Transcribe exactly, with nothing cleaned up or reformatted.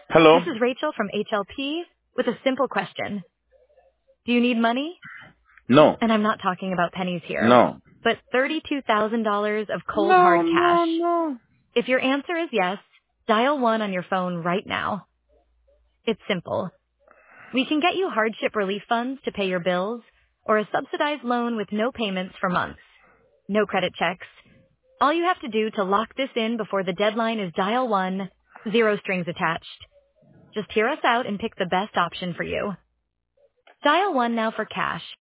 Hello? This is Rachel from H L P with a simple question. Do you need money? No. And I'm not talking about pennies here, No. but thirty-two thousand dollars of cold No, hard cash. no, no. If your answer is yes, dial one on your phone right now. It's simple. We can get you hardship relief funds to pay your bills or a subsidized loan with no payments for months. No credit checks. All you have to do to lock this in before the deadline is dial one, zero strings attached. Just hear us out and pick the best option for you. Dial one now for cash.